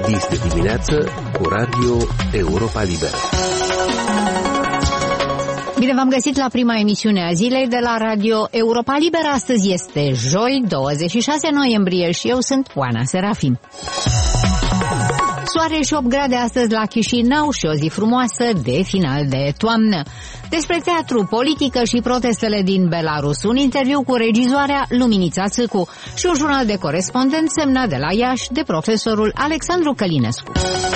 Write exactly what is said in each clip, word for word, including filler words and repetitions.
Este dimineață cu Radio Europa Liberă. Bine v-am găsit la prima emisiune a zilei de la Radio Europa Liberă. Astăzi este joi, douăzeci și șase noiembrie și eu sunt Oana Serafim. Soare și opt grade astăzi la Chișinău și o zi frumoasă de final de toamnă. Despre teatru, politică și protestele din Belarus, un interviu cu regizoarea Luminița Țâcu și un jurnal de corespondent semnat de la Iași de profesorul Alexandru Călinescu.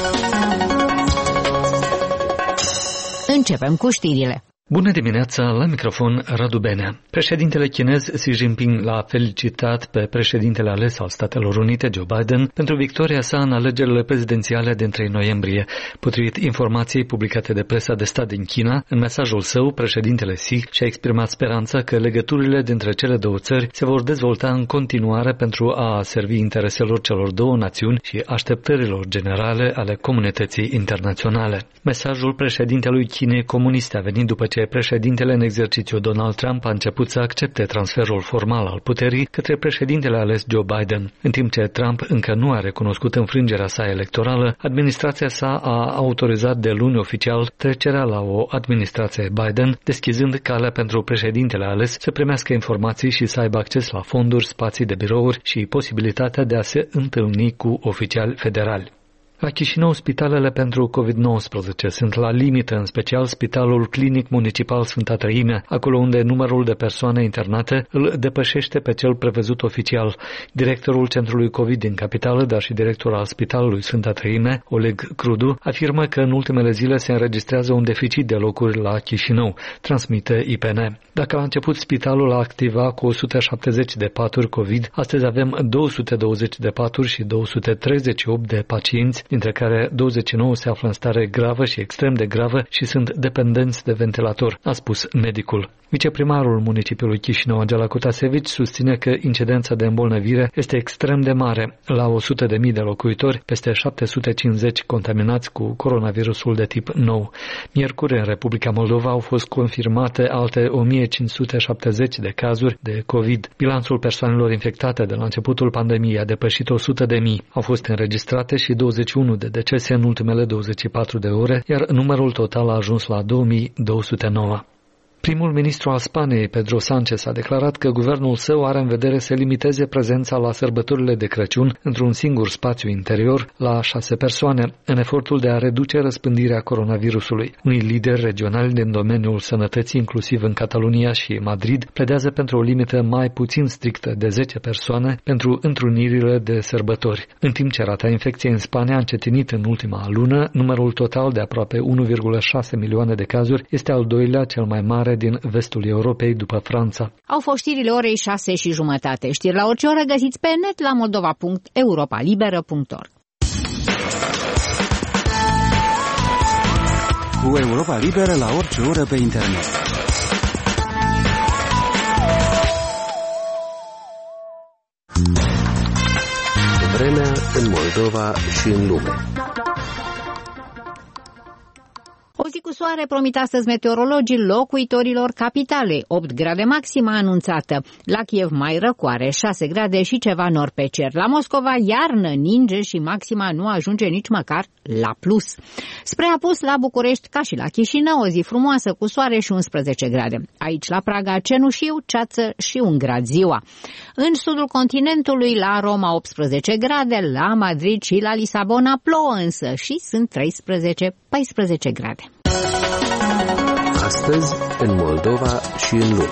Începem cu știrile. Bună dimineața, la microfon Radu Benea. Președintele chinez Xi Jinping l-a felicitat pe președintele ales al Statelor Unite, Joe Biden, pentru victoria sa în alegerile prezidențiale din trei noiembrie. Potrivit informației publicate de presa de stat din China, în mesajul său, președintele Xi și-a exprimat speranța că legăturile dintre cele două țări se vor dezvolta în continuare pentru a servi intereselor celor două națiuni și așteptărilor generale ale comunității internaționale. Mesajul președintelui Chinei comuniste a venit după ce președintele în exercițiu Donald Trump a început să accepte transferul formal al puterii către președintele ales Joe Biden. În timp ce Trump încă nu a recunoscut înfrângerea sa electorală, administrația sa a autorizat de luni oficial trecerea la o administrație Biden, deschizând calea pentru președintele ales să primească informații și să aibă acces la fonduri, spații de birouri și posibilitatea de a se întâlni cu oficiali federali. La Chișinău, spitalele pentru covid nouăsprezece sunt la limită, în special Spitalul Clinic Municipal Sfânta Trăimea, acolo unde numărul de persoane internate îl depășește pe cel prevăzut oficial. Directorul Centrului COVID din capitală, dar și directorul al Spitalului Sfânta Trăimea, Oleg Crudu, afirmă că în ultimele zile se înregistrează un deficit de locuri la Chișinău, transmite I P N. Dacă la început spitalul a activat cu o sută șaptezeci de paturi COVID, astăzi avem două sute douăzeci de paturi și două sute treizeci și opt de pacienți, dintre care douăzeci și nouă se află în stare gravă și extrem de gravă și sunt dependenți de ventilator, a spus medicul. Viceprimarul municipiului Chișinău, Angela Cutasevici, susține că incidența de îmbolnăvire este extrem de mare. La o sută de mii de locuitori, peste șapte sute cincizeci contaminați cu coronavirusul de tip nou. Miercuri, în Republica Moldova, au fost confirmate alte o mie cinci sute șaptezeci de cazuri de COVID. Bilanțul persoanelor infectate de la începutul pandemiei a depășit o sută de mii. Au fost înregistrate și douăzeci și unu de decese în ultimele douăzeci și patru de ore, iar numărul total a ajuns la două mii două sute nouă. Primul ministru al Spaniei, Pedro Sánchez, a declarat că guvernul său are în vedere să limiteze prezența la sărbătorile de Crăciun într-un singur spațiu interior la șase persoane, în efortul de a reduce răspândirea coronavirusului. Unii lideri regionali din domeniul sănătății, inclusiv în Catalunia și Madrid, pledează pentru o limită mai puțin strictă de zece persoane pentru întrunirile de sărbători. În timp ce rata infecției în Spania a încetinit în ultima lună, numărul total de aproape unu virgulă șase milioane de cazuri este al doilea cel mai mare din vestul Europei după Franța. Au fost știrile orei șase și jumătate. Știri la orice oră găsiți pe net la moldova punct europa liberă punct org. Cu Europa Liberă la orice oră pe internet. Vremea în Moldova și în lume. O zi cu soare promit astăzi meteorologii locuitorilor capitalei, opt grade maximă anunțată. La Kiev mai răcoare, șase grade și ceva nor pe cer. La Moscova iarnă, ninge și maxima nu ajunge nici măcar la plus. Spre apus la București, ca și la Chișinău, o zi frumoasă cu soare și unsprezece grade. Aici la Praga cenușiu, ceață și un grad ziua. În sudul continentului, la Roma optsprezece grade, la Madrid și la Lisabona plouă însă și sunt treisprezece paisprezece grade. Astăzi, în Moldova și în lume.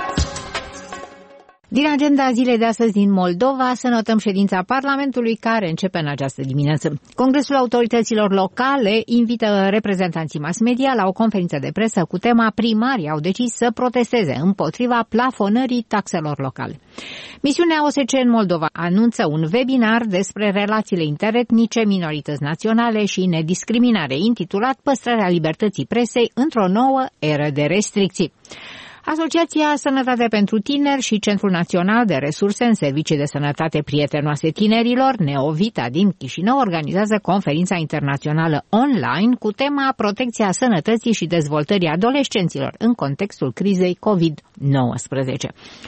Din agenda zilei de astăzi din Moldova să notăm ședința Parlamentului care începe în această dimineață. Congresul Autorităților Locale invită reprezentanții mass media la o conferință de presă cu tema Primarii au decis să protesteze împotriva plafonării taxelor locale. Misiunea O S C E în Moldova anunță un webinar despre relațiile interetnice, minorități naționale și nediscriminare, intitulat Păstrarea libertății presei într-o nouă eră de restricții. Asociația Sănătate pentru Tineri și Centrul Național de Resurse în Servicii de Sănătate Prietenoase Tinerilor, Neovita din Chișinău, organizează conferința internațională online cu tema Protecția sănătății și dezvoltării adolescenților în contextul crizei covid nouăsprezece.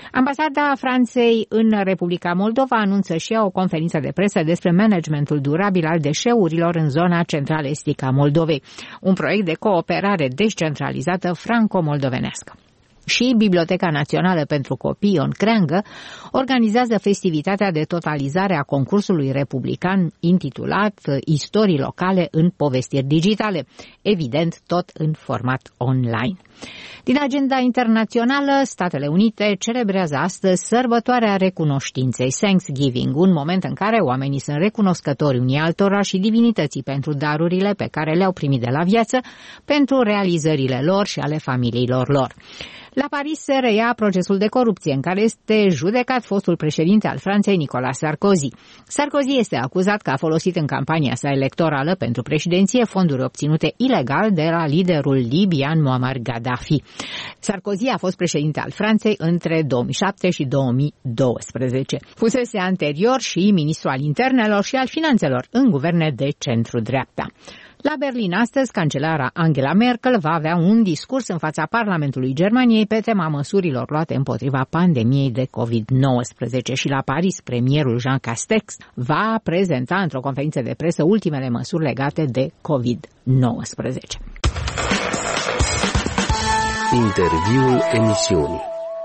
Ambasada Franței în Republica Moldova anunță și ea o conferință de presă despre managementul durabil al deșeurilor în zona central-estică a Moldovei, un proiect de cooperare descentralizată franco-moldovenească. Și Biblioteca Națională pentru Copii Ion Creangă organizează festivitatea de totalizare a concursului republican intitulat Istorii locale în povestiri digitale, evident tot în format online. Din agenda internațională, Statele Unite celebrează astăzi sărbătoarea recunoștinței, Thanksgiving, un moment în care oamenii sunt recunoscători unii altora și divinității pentru darurile pe care le-au primit de la viață, pentru realizările lor și ale familiilor lor. La Paris se reia procesul de corupție în care este judecat fostul președinte al Franței, Nicolas Sarkozy. Sarkozy este acuzat că a folosit în campania sa electorală pentru președinție fonduri obținute ilegal de la liderul libian Muammar Gaddafi. Sarkozy a fost președinte al Franței între două mii șapte și două mii doisprezece. Fusese anterior și ministru al internelor și al finanțelor în guverne de centru-dreapta. La Berlin astăzi, cancelara Angela Merkel va avea un discurs în fața Parlamentului Germaniei pe tema măsurilor luate împotriva pandemiei de covid nouăsprezece și la Paris, premierul Jean Castex va prezenta într-o conferință de presă ultimele măsuri legate de covid nouăsprezece. Interviul emisiunii.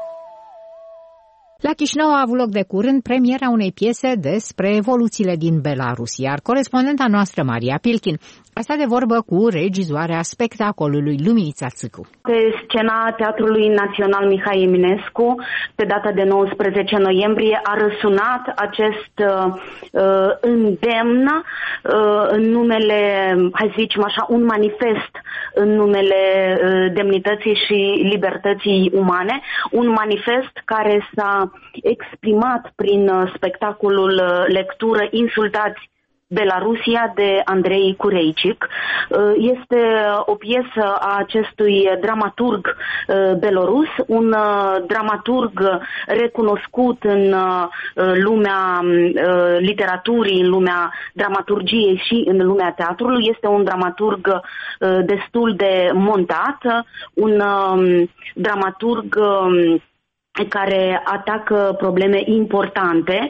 La Chișinău a avut loc de curând premiera unei piese despre evoluțiile din Belarus, iar corespondenta noastră, Maria Pilkin, a stat de vorbă cu regizoarea spectacolului Luminița Țâcu. Pe scena Teatrului Național Mihai Eminescu, pe data de nouăsprezece noiembrie, a răsunat acest uh, îndemn uh, în numele, hai să zicem așa, un manifest în numele uh, demnității și libertății umane, un manifest care s-a exprimat prin uh, spectacolul uh, lectură Insultați Belarusia de Andrei Cureicic. Este o piesă a acestui dramaturg belorus, un dramaturg recunoscut în lumea literaturii, în lumea dramaturgiei și în lumea teatrului. Este un dramaturg destul de montat, un dramaturg care atacă probleme importante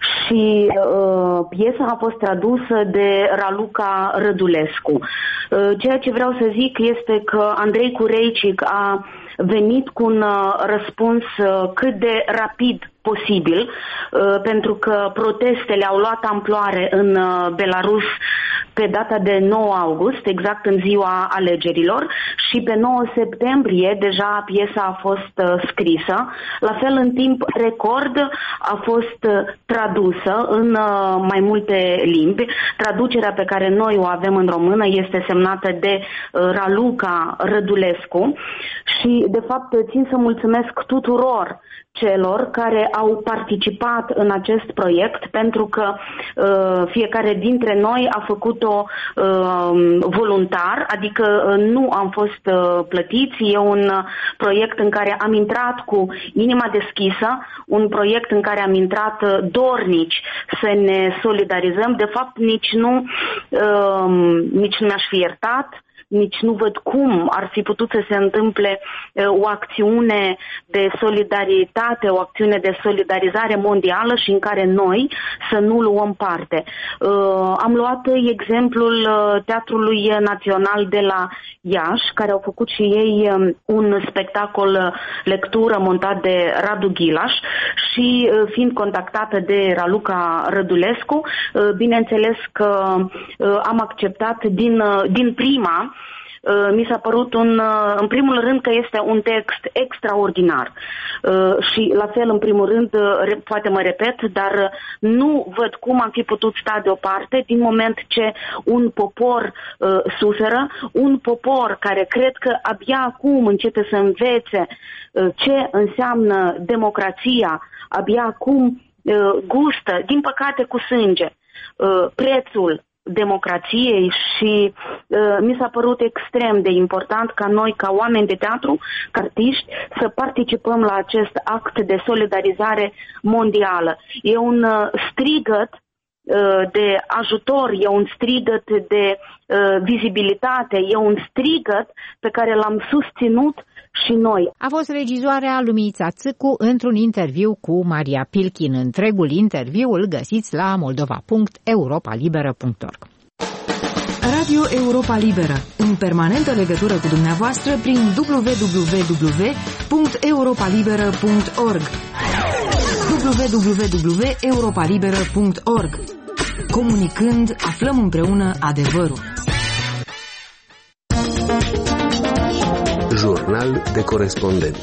și uh, piesa a fost tradusă de Raluca Rădulescu. Uh, ceea ce vreau să zic este că Andrei Cureicic a venit cu un uh, răspuns uh, cât de rapid posibil, uh, pentru că protestele au luat amploare în uh, Belarus pe data de nouă august, exact în ziua alegerilor, și pe nouă septembrie deja piesa a fost uh, scrisă. La fel, în timp record a fost uh, tradusă în uh, mai multe limbi. Traducerea pe care noi o avem în română este semnată de uh, Raluca Rădulescu și, de fapt, țin să mulțumesc tuturor celor care au participat în acest proiect, pentru că uh, fiecare dintre noi a făcut-o uh, voluntar, adică uh, nu am fost uh, plătiți. E un uh, proiect în care am intrat cu inima deschisă, un proiect în care am intrat uh, dornici să ne solidarizăm. De fapt, nici nu, uh, nici nu mi-aș fi iertat, nici nu văd cum ar fi putut să se întâmple uh, o acțiune de solidaritate, o acțiune de solidarizare mondială și în care noi să nu luăm parte. Uh, am luat exemplul uh, Teatrului Național de la Iași, care au făcut și ei uh, un spectacol uh, lectură montat de Radu Ghilaș și uh, fiind contactată de Raluca Rădulescu, uh, bineînțeles că uh, am acceptat din, uh, din prima. Mi s-a părut un, în primul rând că este un text extraordinar și la fel, în primul rând, poate mă repet, dar nu văd cum am fi putut sta deoparte din moment ce un popor suferă, un popor care cred că abia acum începe să învețe ce înseamnă democrația, abia acum gustă, din păcate cu sânge, prețul democrației și uh, mi s-a părut extrem de important ca noi, ca oameni de teatru, ca artiști, să participăm la acest act de solidarizare mondială. E un uh, strigăt de ajutor, e un strigăt de vizibilitate, e un strigăt pe care l-am susținut și noi. A fost regizoarea Luminița Țâcu într-un interviu cu Maria Pilchin. Întregul interviu îl găsiți la moldova punct europa liberă punct org. Radio Europa Liberă, în permanentă legătură cu dumneavoastră prin w w w punct europa liberă punct org. w w w punct europa liberă punct org. Comunicând, aflăm împreună adevărul. Jurnal de corespondent.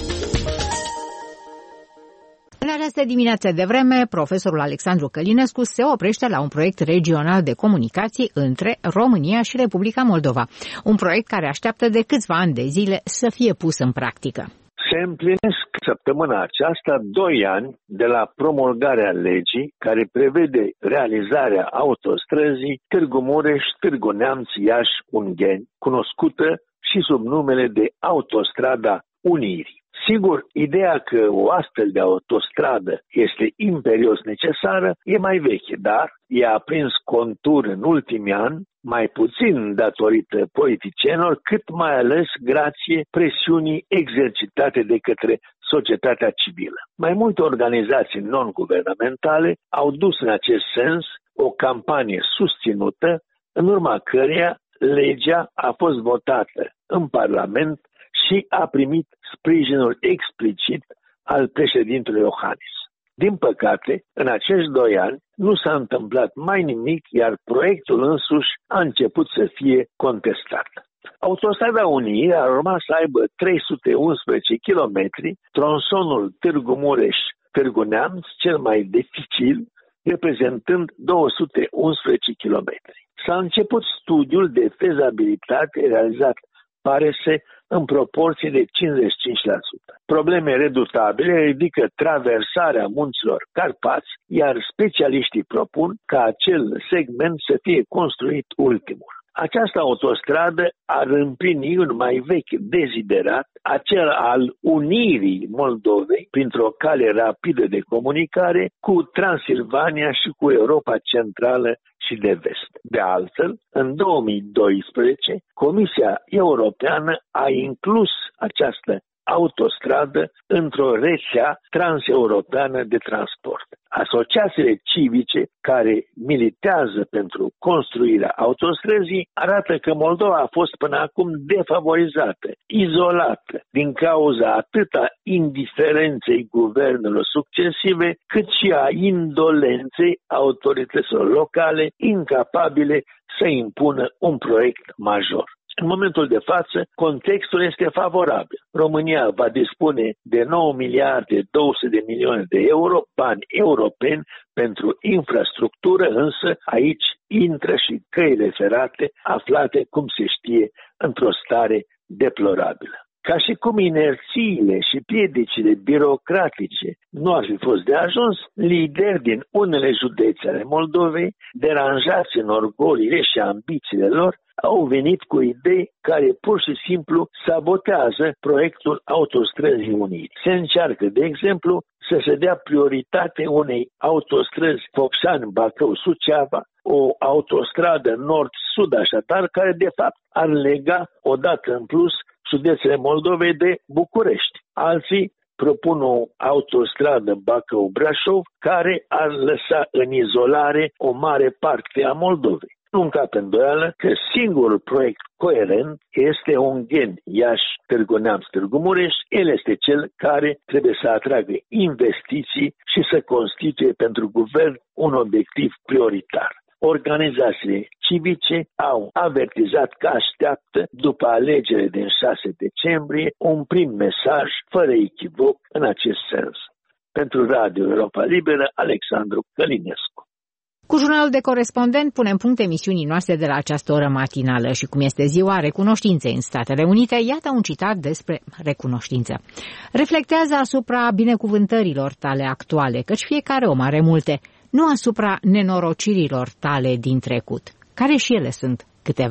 În această dimineață de vreme, profesorul Alexandru Călinescu se oprește la un proiect regional de comunicații între România și Republica Moldova. Un proiect care așteaptă de câțiva ani de zile să fie pus în practică. Se împlinesc săptămâna aceasta doi ani de la promulgarea legii care prevede realizarea autostrăzii Târgu Mureș-Târgu Neamț-Iași-Ungheni, cunoscută și sub numele de Autostrada Unirii. Sigur, ideea că o astfel de autostradă este imperios necesară e mai veche, dar ea a prins contur în ultimii ani, mai puțin datorită politicienilor, cât mai ales grație presiunii exercitate de către societatea civilă. Mai multe organizații non-guvernamentale au dus în acest sens o campanie susținută, în urma căreia legea a fost votată în Parlament și a primit sprijinul explicit al președintelui Iohannis. Din păcate, în acești doi ani nu s-a întâmplat mai nimic, iar proiectul însuși a început să fie contestat. Autostrada Unirii a urmat să aibă trei sute unsprezece kilometri, tronsonul Târgu Mureș-Târgu Neamț, cel mai dificil, reprezentând două sute unsprezece kilometri. S-a început studiul de fezabilitate realizat, pare să, în proporție de cincizeci și cinci la sută. Probleme redutabile ridică traversarea munților Carpați, iar specialiștii propun ca acel segment să fie construit ultimul. Această autostradă ar împlini un mai vechi deziderat, acela al unirii Moldovei printr-o cale rapidă de comunicare cu Transilvania și cu Europa Centrală și de Vest. De altfel, în două mii doisprezece, Comisia Europeană a inclus această autostradă într-o rețea transeuropeană de transport. Asociațiile civice care militează pentru construirea autostrăzii arată că Moldova a fost până acum defavorizată, izolată, din cauza atât a indiferenței guvernelor succesive, cât și a indolenței autorităților locale, incapabile să impună un proiect major. În momentul de față, contextul este favorabil. România va dispune de nouă miliarde două sute de milioane de euro, bani europeni pentru infrastructură, însă aici intră și căile ferate aflate, cum se știe, într-o stare deplorabilă. Ca și cum inerțiile și piedicile birocratice nu ar fi fost de ajuns, lideri din unele județe ale Moldovei, deranjați în orgoliile și ambițiile lor, au venit cu idei care pur și simplu sabotează proiectul Autostrăzii Unite. Se încearcă, de exemplu, să se dea prioritate unei autostrăzi Focșani-Bacău-Suceava, o autostradă nord-sud așadar, care de fapt ar lega odată în plus județele Moldovei de București. Alții propun o autostradă Bacău-Brașov care ar lăsa în izolare o mare parte a Moldovei. Nu încape îndoială că singurul proiect coerent este Ungheni, Iași, Târgu Neamț, Târgu Mureș. El este cel care trebuie să atragă investiții și să constituie pentru guvern un obiectiv prioritar. Organizațiile civice au avertizat că așteaptă, după alegerile din șase decembrie, un prim mesaj fără echivoc în acest sens. Pentru Radio Europa Liberă, Alexandru Călinescu. Cu jurnalul de corespondent punem punct emisiunii noastre de la această oră matinală și cum este ziua recunoștinței în Statele Unite, iată un citat despre recunoștință. Reflectează asupra binecuvântărilor tale actuale, căci fiecare om are multe, nu asupra nenorocirilor tale din trecut, care și ele sunt câteva.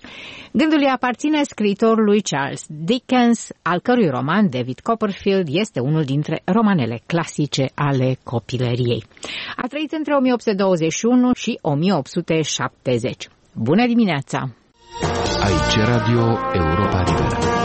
Gândul îi aparține scriitorului Charles Dickens, al cărui roman David Copperfield este unul dintre romanele clasice ale copilăriei. A trăit între o mie opt sute douăzeci și unu și o mie opt sute șaptezeci. Bună dimineața! Aici Radio Europa Liberă.